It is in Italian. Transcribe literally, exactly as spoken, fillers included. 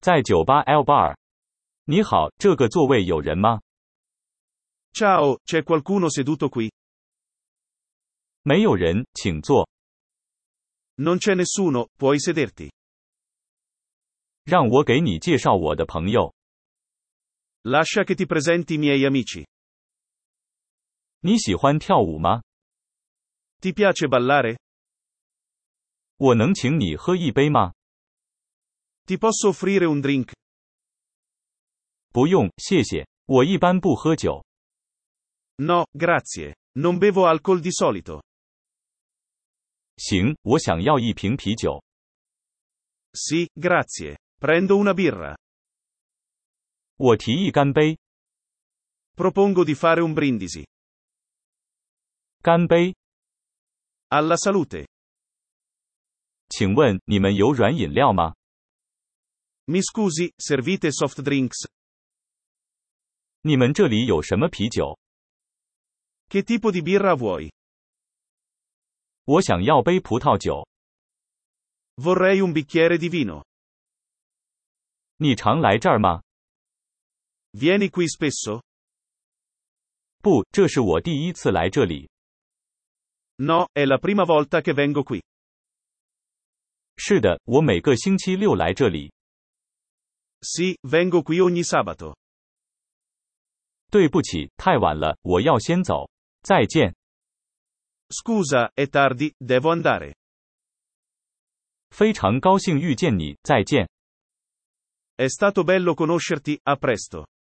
在酒吧 L Bar。你好，这个座位有人吗？ Ciao, c'è qualcuno seduto qui? 没有人，请坐。 Non c'è nessuno, puoi sederti. 让我给你介绍我的朋友。 Lascia che ti presenti i miei amici. 你喜欢跳舞吗？ Ti piace ballare? 我能请你喝一杯吗？ Ti posso offrire un drink? 不用，谢谢。我一般不喝酒。 No, grazie. Non bevo alcol di solito. 行，我想要一瓶啤酒。 Sì, grazie. Prendo una birra. 我提议干杯。 Propongo di fare un brindisi. 干杯。 Alla salute. 请问你们有软饮料吗？ Mi scusi, servite soft drinks? 你们这里有什么啤酒？ Che tipo di birra vuoi? 我想要杯葡萄酒。 Vorrei un bicchiere di vino. 你常来这儿吗？ Vieni qui spesso? 不，这是我第一次来这里。 No, è la prima volta che vengo qui. 是的，我每个星期六来这里。 Sì, vengo qui ogni sabato. 对不起，太晚了，我要先走。再见。 Scusa, è tardi, devo andare. 非常高兴遇见你，再见。 È stato bello conoscerti, a presto.